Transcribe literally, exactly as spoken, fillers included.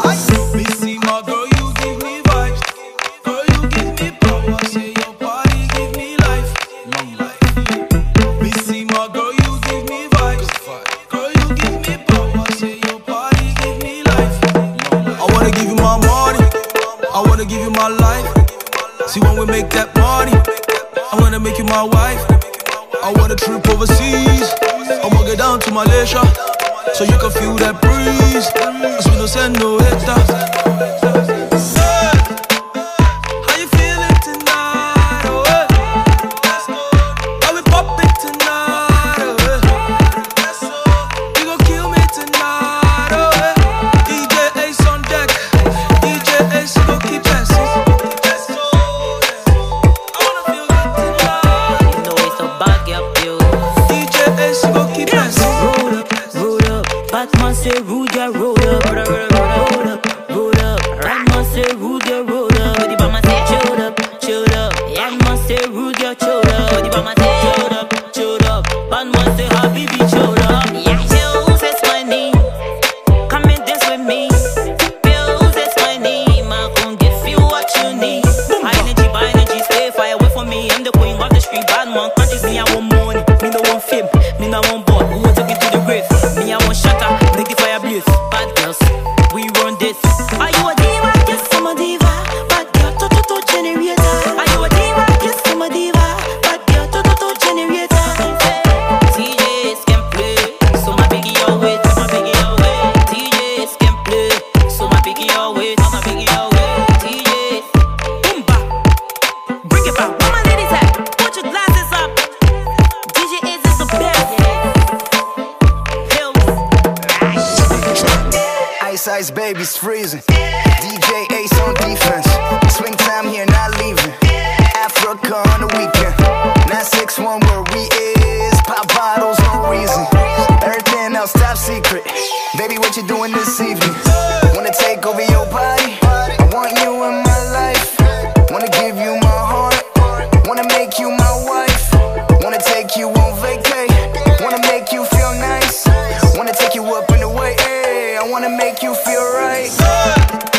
Me see my girl, you give me vibes. Girl, you give me power. Say your body give me life. Long life. Me see my girl, you give me vibes. Girl, you give me power. Say your body give me life. I wanna give you my money. I wanna give you my life. See when we make that money, I wanna make you my wife. I wanna trip overseas. I'ma get down to Malaysia, so you can feel that breeze. Cause we don't send no hater. Hey, how you feeling tonight? Oh, hey. How we poppin' tonight? Oh, hey. You gon' kill me tonight? Oh, hey. D J Ace on deck. D J Ace gon' keep passing. Batman say rude, yeah, roll up, roll up, roll up, roll up. Batman say rude, yeah, roll up. The Batman say chill up, chill up. Batman say rude, yeah, chill up. The Batman say chill up, chill up. Batman say Habibi, chill up. Yeah, Bills, that's my name. Come and dance with me. Bills, that's my name. I gon' give you what you need. High energy, by energy, stay far away from me. I'm the queen of the street. Batman can't just me, I want money. Me no want fame, me no want boy. Who want take it to the grave? Me I want shatter, make the fire blaze. Bad girls, we run this. Are you a diva? Yes, I'm a diva. Bad girl, to to to generator. Are you a diva? Yes, I'm a diva. Bad girl, to to to generator. D Js can play, so my biggie always, my biggie always. D Js can play, so my biggie always, my biggie always. D Js, boom ba, bring it back. Where my ladies at? Put your glasses up. D J is the best. Ice Ice baby's freezing. D J Ace on defense. Swing time here, not leaving. Africa on the weekend. nine six one where we is. Pop bottles, no reason. Everything else top secret. Baby, what you doing this evening? Wanna take over your body? I want you in my life. Wanna give you my heart. Wanna make you my wife. Wanna take you on vacay. Wanna make you feel nice. Wanna take you up in the way. I wanna make you feel right.